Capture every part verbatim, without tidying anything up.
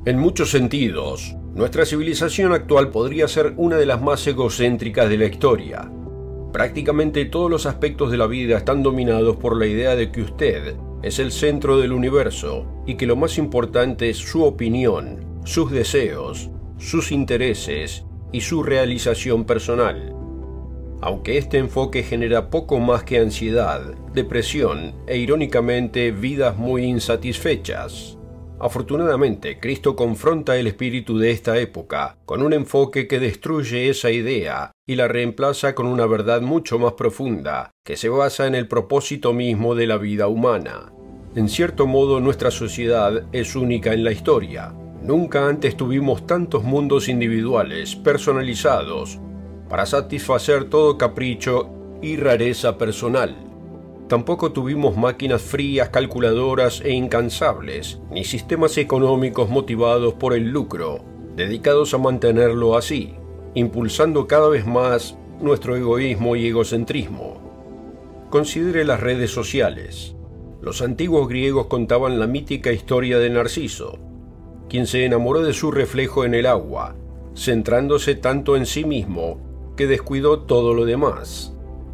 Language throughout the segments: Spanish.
En muchos sentidos, nuestra civilización actual podría ser una de las más egocéntricas de la historia. Prácticamente todos los aspectos de la vida están dominados por la idea de que usted es el centro del universo y que lo más importante es su opinión, sus deseos, sus intereses y su realización personal. Aunque este enfoque genera poco más que ansiedad, depresión e irónicamente vidas muy insatisfechas. Afortunadamente, Cristo confronta el espíritu de esta época con un enfoque que destruye esa idea y la reemplaza con una verdad mucho más profunda, que se basa en el propósito mismo de la vida humana. En cierto modo, nuestra sociedad es única en la historia. Nunca antes tuvimos tantos mundos individuales, personalizados, para satisfacer todo capricho y rareza personal. Tampoco tuvimos máquinas frías, calculadoras e incansables, ni sistemas económicos motivados por el lucro, dedicados a mantenerlo así, impulsando cada vez más nuestro egoísmo y egocentrismo. Considere las redes sociales. Los antiguos griegos contaban la mítica historia de Narciso, quien se enamoró de su reflejo en el agua, centrándose tanto en sí mismo que descuidó todo lo demás.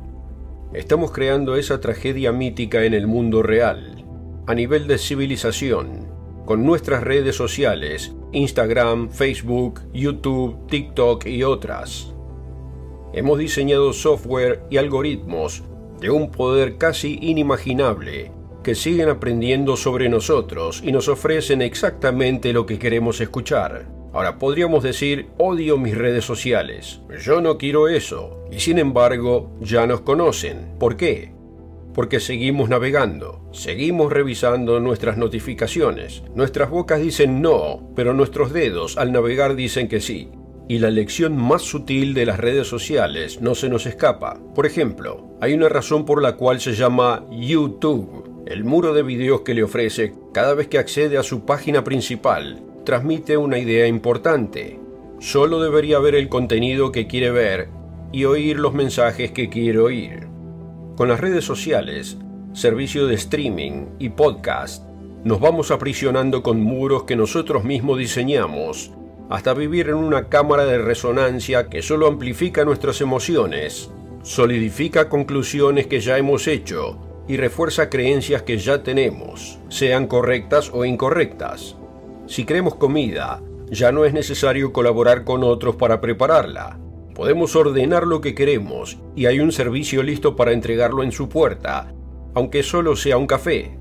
Estamos creando esa tragedia mítica en el mundo real, a nivel de civilización, con nuestras redes sociales, Instagram, Facebook, YouTube, TikTok y otras. Hemos diseñado software y algoritmos de un poder casi inimaginable que siguen aprendiendo sobre nosotros y nos ofrecen exactamente lo que queremos escuchar. Ahora podríamos decir, odio mis redes sociales, yo no quiero eso, y sin embargo ya nos conocen. ¿Por qué? Porque seguimos navegando, seguimos revisando nuestras notificaciones. Nuestras bocas dicen no, pero nuestros dedos al navegar dicen que sí. Y la lección más sutil de las redes sociales no se nos escapa. Por ejemplo, hay una razón por la cual se llama YouTube, el muro de videos que le ofrece cada vez que accede a su página principal. Transmite una idea importante. Solo debería ver el contenido que quiere ver y oír los mensajes que quiere oír. Con las redes sociales, servicio de streaming y podcast, nos vamos aprisionando con muros que nosotros mismos diseñamos, hasta vivir en una cámara de resonancia que solo amplifica nuestras emociones, solidifica conclusiones que ya hemos hecho y refuerza creencias que ya tenemos, sean correctas o incorrectas. Si queremos comida, ya no es necesario colaborar con otros para prepararla. Podemos ordenar lo que queremos y hay un servicio listo para entregarlo en su puerta, aunque solo sea un café.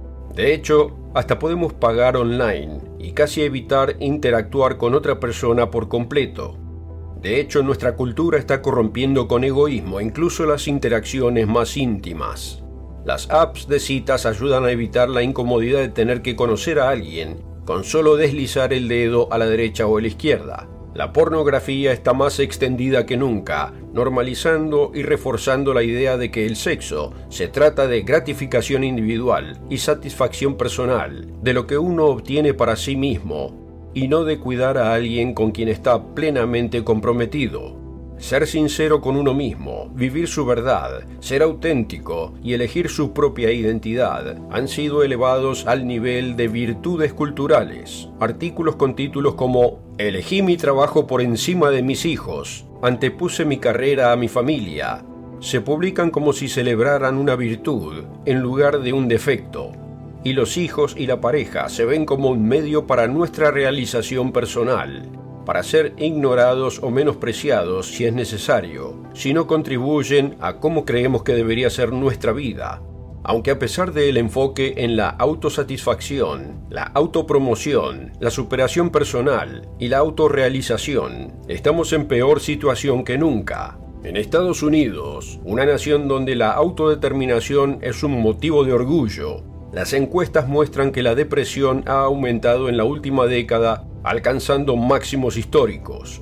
De hecho, hasta podemos pagar online y casi evitar interactuar con otra persona por completo. De hecho, nuestra cultura está corrompiendo con egoísmo incluso las interacciones más íntimas. Las apps de citas ayudan a evitar la incomodidad de tener que conocer a alguien con solo deslizar el dedo a la derecha o a la izquierda. La pornografía está más extendida que nunca, normalizando y reforzando la idea de que el sexo se trata de gratificación individual y satisfacción personal, de lo que uno obtiene para sí mismo, y no de cuidar a alguien con quien está plenamente comprometido. Ser sincero con uno mismo, vivir su verdad, ser auténtico y elegir su propia identidad han sido elevados al nivel de virtudes culturales. Artículos con títulos como «Elegí mi trabajo por encima de mis hijos», «Antepuse mi carrera a mi familia», se publican como si celebraran una virtud en lugar de un defecto. Y los hijos y la pareja se ven como un medio para nuestra realización personal, para ser ignorados o menospreciados si es necesario, si no contribuyen a cómo creemos que debería ser nuestra vida. Aunque a pesar del enfoque en la autosatisfacción, la autopromoción, la superación personal y la autorrealización, estamos en peor situación que nunca. En Estados Unidos, una nación donde la autodeterminación es un motivo de orgullo, las encuestas muestran que la depresión ha aumentado en la última década, alcanzando máximos históricos.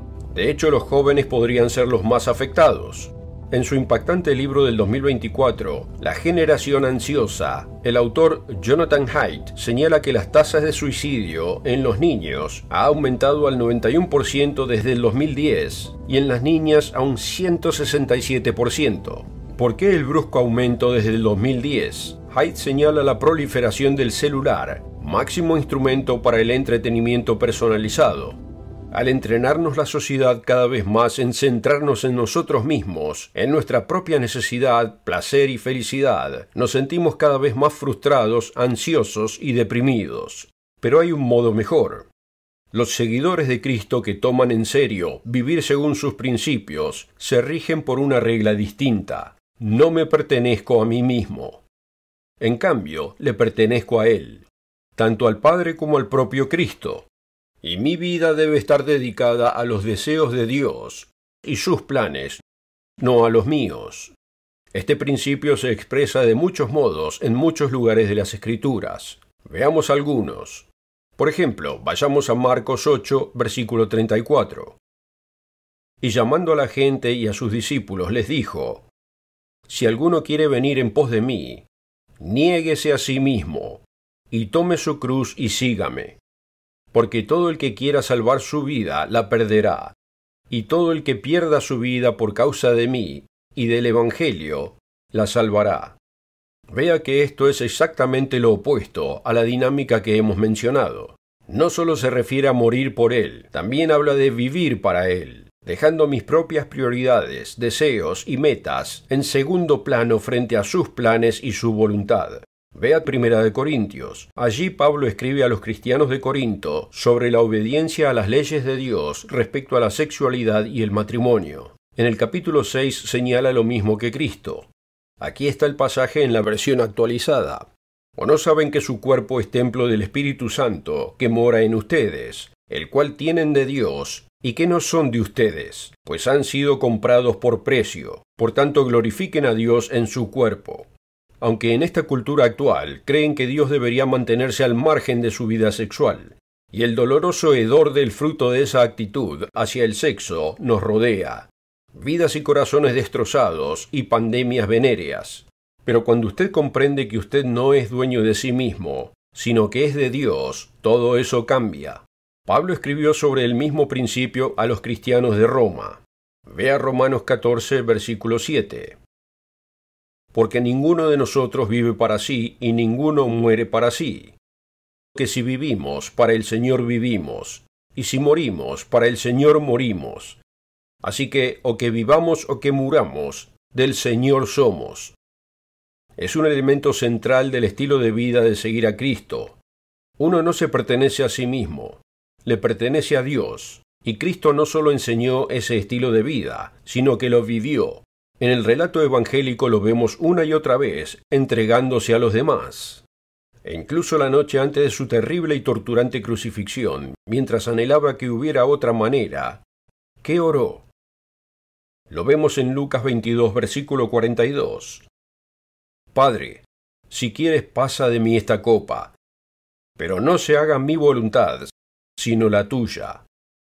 De hecho, los jóvenes podrían ser los más afectados. En su impactante libro del dos mil veinticuatro, La generación ansiosa, el autor Jonathan Haidt señala que las tasas de suicidio en los niños ha aumentado al noventa y uno por ciento desde el dos mil diez y en las niñas a un ciento sesenta y siete por ciento. ¿Por qué el brusco aumento desde el dos mil diez? Haidt señala la proliferación del celular, máximo instrumento para el entretenimiento personalizado. Al entrenarnos la sociedad cada vez más en centrarnos en nosotros mismos, en nuestra propia necesidad, placer y felicidad, nos sentimos cada vez más frustrados, ansiosos y deprimidos. Pero hay un modo mejor. Los seguidores de Cristo que toman en serio vivir según sus principios se rigen por una regla distinta. No me pertenezco a mí mismo. En cambio, le pertenezco a Él, tanto al Padre como al propio Cristo. Y mi vida debe estar dedicada a los deseos de Dios y sus planes, no a los míos. Este principio se expresa de muchos modos en muchos lugares de las Escrituras. Veamos algunos. Por ejemplo, vayamos a Marcos ocho, versículo treinta y cuatro. Y llamando a la gente y a sus discípulos les dijo: Si alguno quiere venir en pos de mí, niéguese a sí mismo, y tome su cruz y sígame. Porque todo el que quiera salvar su vida la perderá, y todo el que pierda su vida por causa de mí y del Evangelio la salvará. Vea que esto es exactamente lo opuesto a la dinámica que hemos mencionado. No solo se refiere a morir por Él, también habla de vivir para Él, dejando mis propias prioridades, deseos y metas en segundo plano frente a sus planes y su voluntad. Vea Primera de Corintios. Allí Pablo escribe a los cristianos de Corinto sobre la obediencia a las leyes de Dios respecto a la sexualidad y el matrimonio. En el capítulo seis señala lo mismo que Cristo. Aquí está el pasaje en la versión actualizada. ¿O no saben que su cuerpo es templo del Espíritu Santo que mora en ustedes, el cual tienen de Dios, y que no son de ustedes, pues han sido comprados por precio? Por tanto, glorifiquen a Dios en su cuerpo. Aunque en esta cultura actual creen que Dios debería mantenerse al margen de su vida sexual, y el doloroso hedor del fruto de esa actitud hacia el sexo nos rodea. Vidas y corazones destrozados y pandemias venéreas. Pero cuando usted comprende que usted no es dueño de sí mismo, sino que es de Dios, todo eso cambia. Pablo escribió sobre el mismo principio a los cristianos de Roma. Vea Romanos catorce, versículo siete. Porque ninguno de nosotros vive para sí y ninguno muere para sí. Que si vivimos, para el Señor vivimos, y si morimos, para el Señor morimos. Así que, o que vivamos o que muramos, del Señor somos. Es un elemento central del estilo de vida de seguir a Cristo. Uno no se pertenece a sí mismo, le pertenece a Dios, y Cristo no solo enseñó ese estilo de vida, sino que lo vivió. En el relato evangélico lo vemos una y otra vez, entregándose a los demás. E incluso la noche antes de su terrible y torturante crucifixión, mientras anhelaba que hubiera otra manera, ¿qué oró? Lo vemos en Lucas veintidós, versículo cuarenta y dos. Padre, si quieres pasa de mí esta copa, pero no se haga mi voluntad, sino la tuya.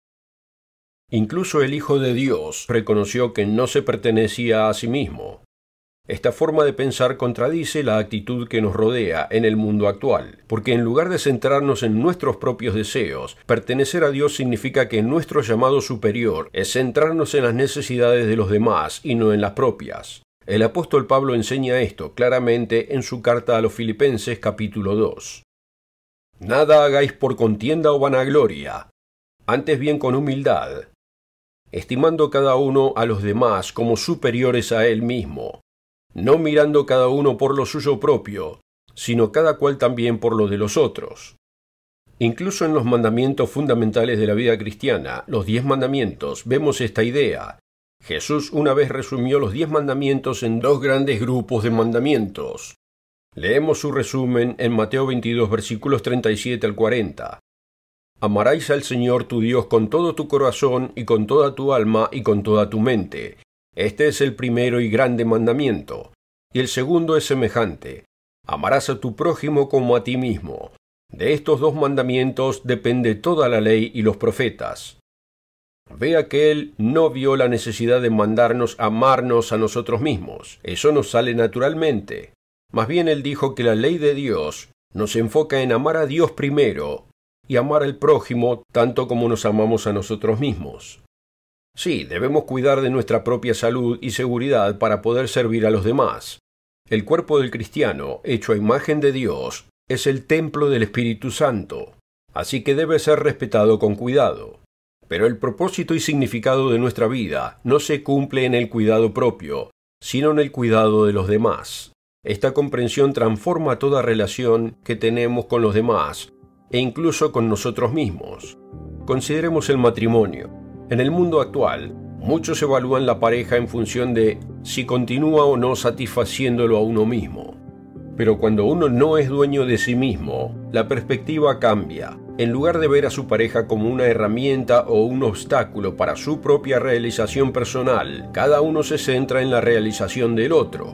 Incluso el Hijo de Dios reconoció que no se pertenecía a sí mismo. Esta forma de pensar contradice la actitud que nos rodea en el mundo actual, porque en lugar de centrarnos en nuestros propios deseos, pertenecer a Dios significa que nuestro llamado superior es centrarnos en las necesidades de los demás y no en las propias. El apóstol Pablo enseña esto claramente en su carta a los Filipenses capítulo dos. Nada hagáis por contienda o vanagloria, antes bien con humildad, estimando cada uno a los demás como superiores a él mismo, no mirando cada uno por lo suyo propio, sino cada cual también por lo de los otros. Incluso en los mandamientos fundamentales de la vida cristiana, los diez mandamientos, vemos esta idea. Jesús una vez resumió los diez mandamientos en dos grandes grupos de mandamientos. Leemos su resumen en Mateo veintidós, versículos treinta y siete al cuarenta. Amarás al Señor tu Dios con todo tu corazón y con toda tu alma y con toda tu mente. Este es el primero y grande mandamiento. Y el segundo es semejante. Amarás a tu prójimo como a ti mismo. De estos dos mandamientos depende toda la ley y los profetas. Vea que Él no vio la necesidad de mandarnos a amarnos a nosotros mismos. Eso nos sale naturalmente. Más bien Él dijo que la ley de Dios nos enfoca en amar a Dios primero y amar al prójimo tanto como nos amamos a nosotros mismos. Sí, debemos cuidar de nuestra propia salud y seguridad para poder servir a los demás. El cuerpo del cristiano, hecho a imagen de Dios, es el templo del Espíritu Santo, así que debe ser respetado con cuidado. Pero el propósito y significado de nuestra vida no se cumple en el cuidado propio, sino en el cuidado de los demás. Esta comprensión transforma toda relación que tenemos con los demás, e incluso con nosotros mismos. Consideremos el matrimonio. En el mundo actual, muchos evalúan la pareja en función de si continúa o no satisfaciéndolo a uno mismo. Pero cuando uno no es dueño de sí mismo, la perspectiva cambia. En lugar de ver a su pareja como una herramienta o un obstáculo para su propia realización personal, cada uno se centra en la realización del otro.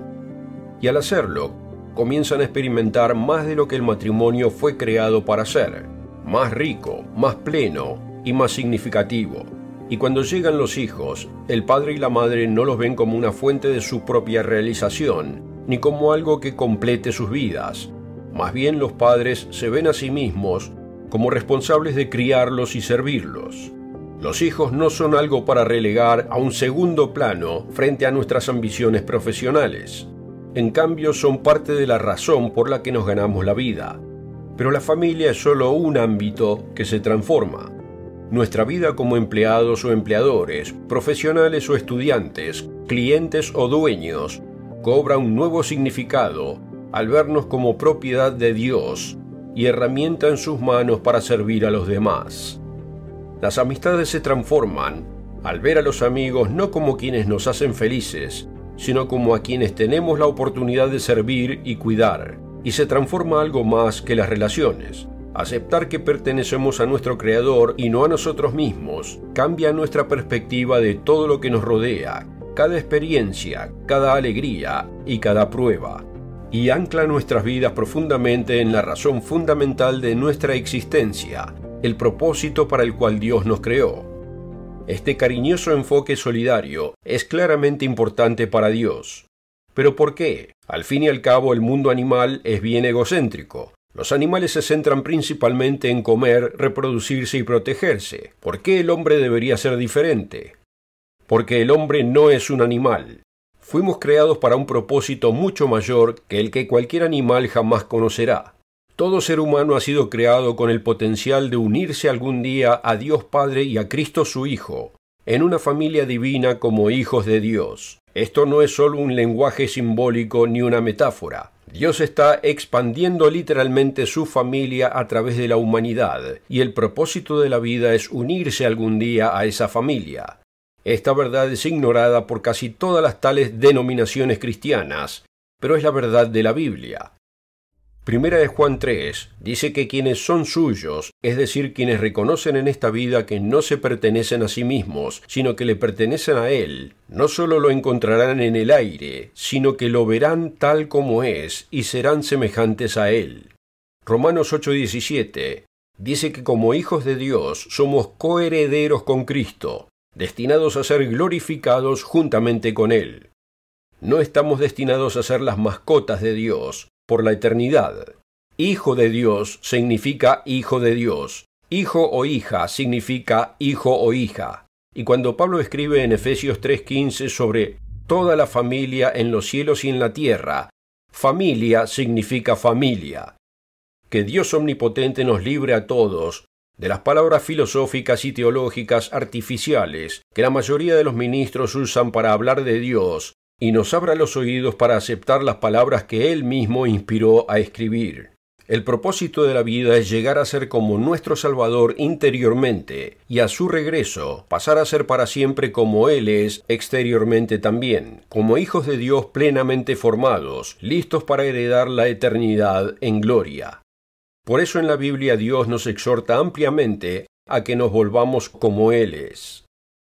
Y al hacerlo, comienzan a experimentar más de lo que el matrimonio fue creado para ser, más rico, más pleno y más significativo. Y cuando llegan los hijos, el padre y la madre no los ven como una fuente de su propia realización, ni como algo que complete sus vidas. Más bien los padres se ven a sí mismos como responsables de criarlos y servirlos. Los hijos no son algo para relegar a un segundo plano frente a nuestras ambiciones profesionales. En cambio, son parte de la razón por la que nos ganamos la vida. Pero la familia es solo un ámbito que se transforma. Nuestra vida como empleados o empleadores, profesionales o estudiantes, clientes o dueños, cobra un nuevo significado al vernos como propiedad de Dios y herramienta en sus manos para servir a los demás. Las amistades se transforman al ver a los amigos no como quienes nos hacen felices, sino como a quienes tenemos la oportunidad de servir y cuidar, y se transforma algo más que las relaciones. Aceptar que pertenecemos a nuestro Creador y no a nosotros mismos cambia nuestra perspectiva de todo lo que nos rodea, cada experiencia, cada alegría y cada prueba, y ancla nuestras vidas profundamente en la razón fundamental de nuestra existencia, el propósito para el cual Dios nos creó. Este cariñoso enfoque solidario es claramente importante para Dios. ¿Pero por qué? Al fin y al cabo, el mundo animal es bien egocéntrico. Los animales se centran principalmente en comer, reproducirse y protegerse. ¿Por qué el hombre debería ser diferente? Porque el hombre no es un animal. Fuimos creados para un propósito mucho mayor que el que cualquier animal jamás conocerá. Todo ser humano ha sido creado con el potencial de unirse algún día a Dios Padre y a Cristo su Hijo, en una familia divina como hijos de Dios. Esto no es solo un lenguaje simbólico ni una metáfora. Dios está expandiendo literalmente su familia a través de la humanidad, y el propósito de la vida es unirse algún día a esa familia. Esta verdad es ignorada por casi todas las tales denominaciones cristianas, pero es la verdad de la Biblia. Primera de Juan tres dice que quienes son suyos, es decir, quienes reconocen en esta vida que no se pertenecen a sí mismos, sino que le pertenecen a Él, no solo lo encontrarán en el aire, sino que lo verán tal como es y serán semejantes a Él. Romanos ocho diecisiete dice que como hijos de Dios somos coherederos con Cristo, destinados a ser glorificados juntamente con Él. No estamos destinados a ser las mascotas de Dios por la eternidad. Hijo de Dios significa hijo de Dios. Hijo o hija significa hijo o hija. Y cuando Pablo escribe en Efesios tres quince sobre toda la familia en los cielos y en la tierra, familia significa familia. Que Dios omnipotente nos libre a todos de las palabras filosóficas y teológicas artificiales que la mayoría de los ministros usan para hablar de Dios, y nos abra los oídos para aceptar las palabras que Él mismo inspiró a escribir. El propósito de la vida es llegar a ser como nuestro Salvador interiormente, y a su regreso pasar a ser para siempre como Él es exteriormente también, como hijos de Dios plenamente formados, listos para heredar la eternidad en gloria. Por eso en la Biblia Dios nos exhorta ampliamente a que nos volvamos como Él es.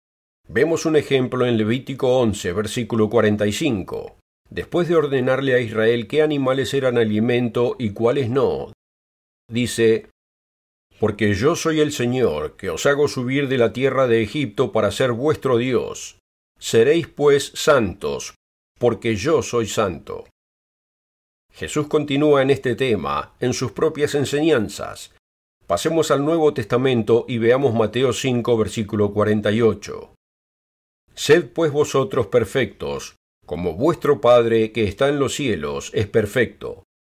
Vemos un ejemplo en Levítico once, versículo cuarenta y cinco. Después de ordenarle a Israel qué animales eran alimento y cuáles no, dice: «Porque yo soy el Señor, que os hago subir de la tierra de Egipto para ser vuestro Dios. Seréis pues santos, porque yo soy santo». Jesús continúa en este tema, en sus propias enseñanzas. Pasemos al Nuevo Testamento y veamos Mateo cinco, versículo cuarenta y ocho. «Sed pues vosotros perfectos, como vuestro Padre que está en los cielos es perfecto».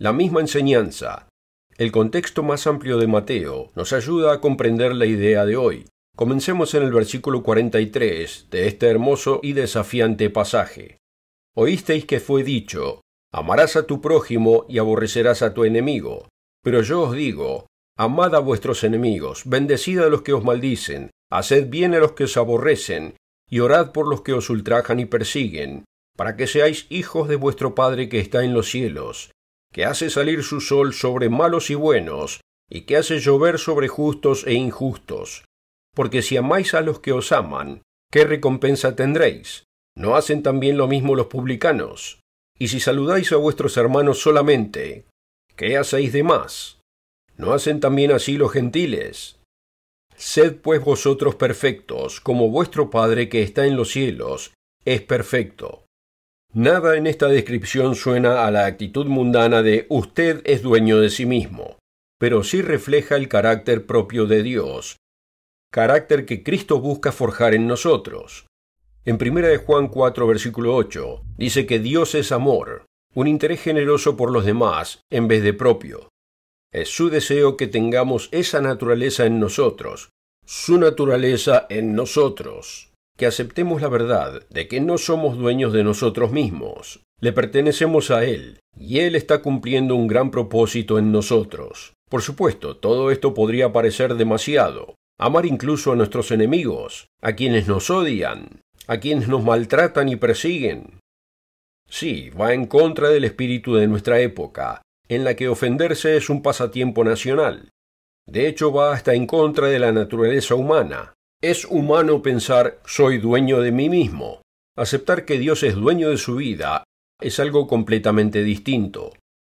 la misma enseñanza. El contexto más amplio de Mateo nos ayuda a comprender la idea de hoy. Comencemos en el versículo cuarenta y tres de este hermoso y desafiante pasaje. Oísteis que fue dicho, amarás a tu prójimo y aborrecerás a tu enemigo. Pero yo os digo, amad a vuestros enemigos, bendecid a los que os maldicen, haced bien a los que os aborrecen, y orad por los que os ultrajan y persiguen, para que seáis hijos de vuestro Padre que está en los cielos, que hace salir su sol sobre malos y buenos, y que hace llover sobre justos e injustos. Porque si amáis a los que os aman, ¿qué recompensa tendréis? ¿No hacen también lo mismo los publicanos? Y si saludáis a vuestros hermanos solamente, ¿qué hacéis de más? ¿No hacen también así los gentiles? Sed pues vosotros perfectos, como vuestro Padre que está en los cielos es perfecto. Nada en esta descripción suena a la actitud mundana de usted es dueño de sí mismo, pero sí refleja el carácter propio de Dios, carácter que Cristo busca forjar en nosotros. En primera de Juan cuatro, versículo ocho, dice que Dios es amor, un interés generoso por los demás en vez de propio. Es su deseo que tengamos esa naturaleza en nosotros, su naturaleza en nosotros. Que aceptemos la verdad de que no somos dueños de nosotros mismos, le pertenecemos a Él, y Él está cumpliendo un gran propósito en nosotros. Por supuesto, todo esto podría parecer demasiado. Amar incluso a nuestros enemigos, a quienes nos odian, a quienes nos maltratan y persiguen. Sí, va en contra del espíritu de nuestra época, en la que ofenderse es un pasatiempo nacional. De hecho, va hasta en contra de la naturaleza humana. Es humano pensar, soy dueño de mí mismo. Aceptar que Dios es dueño de su vida es algo completamente distinto.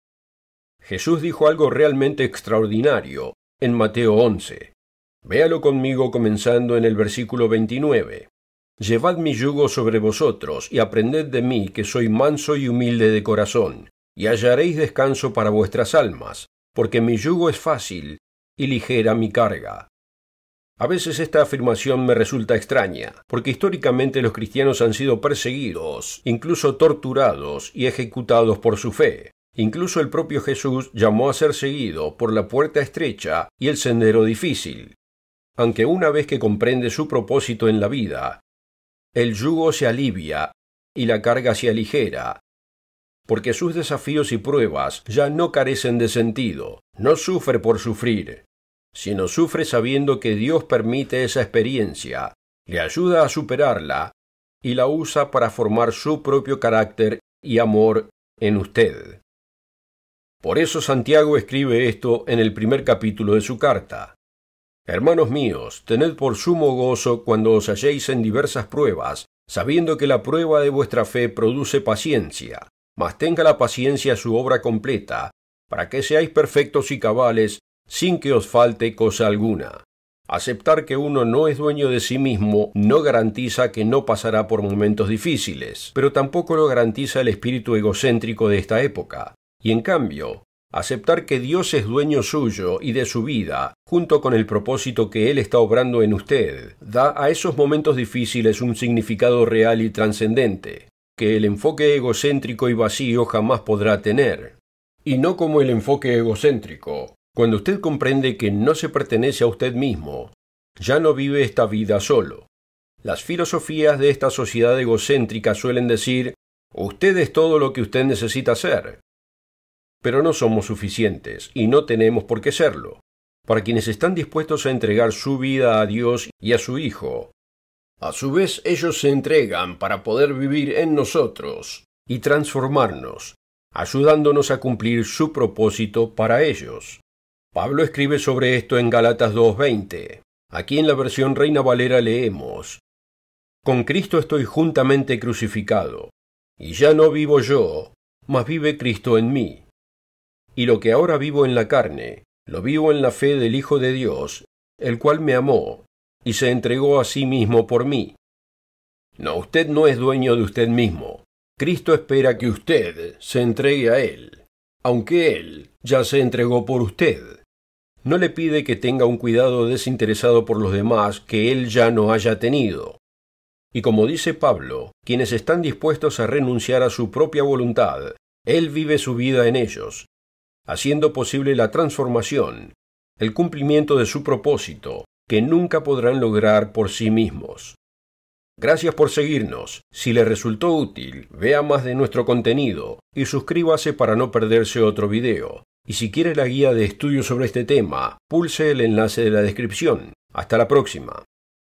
Jesús dijo algo realmente extraordinario en Mateo once. Véalo conmigo comenzando en el versículo veintinueve. Llevad mi yugo sobre vosotros y aprended de mí, que soy manso y humilde de corazón, y hallaréis descanso para vuestras almas, porque mi yugo es fácil y ligera mi carga. A veces esta afirmación me resulta extraña, porque históricamente los cristianos han sido perseguidos, incluso torturados y ejecutados por su fe. Incluso el propio Jesús llamó a ser seguido por la puerta estrecha y el sendero difícil. Aunque una vez que comprende su propósito en la vida, el yugo se alivia y la carga se aligera, porque sus desafíos y pruebas ya no carecen de sentido. No sufre por sufrir, sino sufre sabiendo que Dios permite esa experiencia, le ayuda a superarla y la usa para formar su propio carácter y amor en usted. Por eso Santiago escribe esto en el primer capítulo de su carta. Hermanos míos, tened por sumo gozo cuando os halléis en diversas pruebas, sabiendo que la prueba de vuestra fe produce paciencia, mas tenga la paciencia su obra completa, para que seáis perfectos y cabales, sin que os falte cosa alguna. Aceptar que uno no es dueño de sí mismo no garantiza que no pasará por momentos difíciles, pero tampoco lo garantiza el espíritu egocéntrico de esta época. Y en cambio, aceptar que Dios es dueño suyo y de su vida, junto con el propósito que Él está obrando en usted, da a esos momentos difíciles un significado real y trascendente, que el enfoque egocéntrico y vacío jamás podrá tener. Y no como el enfoque egocéntrico. Cuando usted comprende que no se pertenece a usted mismo, ya no vive esta vida solo. Las filosofías de esta sociedad egocéntrica suelen decir, usted es todo lo que usted necesita ser. Pero no somos suficientes y no tenemos por qué serlo. Para quienes están dispuestos a entregar su vida a Dios y a su Hijo, a su vez ellos se entregan para poder vivir en nosotros y transformarnos, ayudándonos a cumplir su propósito para ellos. Pablo escribe sobre esto en Gálatas dos veinte. Aquí en la versión Reina Valera leemos: Con Cristo estoy juntamente crucificado, y ya no vivo yo, mas vive Cristo en mí. Y lo que ahora vivo en la carne, lo vivo en la fe del Hijo de Dios, el cual me amó, y se entregó a sí mismo por mí. No, usted no es dueño de usted mismo. Cristo espera que usted se entregue a Él, aunque Él ya se entregó por usted. No le pide que tenga un cuidado desinteresado por los demás que Él ya no haya tenido. Y como dice Pablo, quienes están dispuestos a renunciar a su propia voluntad, Él vive su vida en ellos, haciendo posible la transformación, el cumplimiento de su propósito, que nunca podrán lograr por sí mismos. Gracias por seguirnos. Si le resultó útil, vea más de nuestro contenido y suscríbase para no perderse otro video. Y si quiere la guía de estudio sobre este tema, pulse el enlace de la descripción. Hasta la próxima.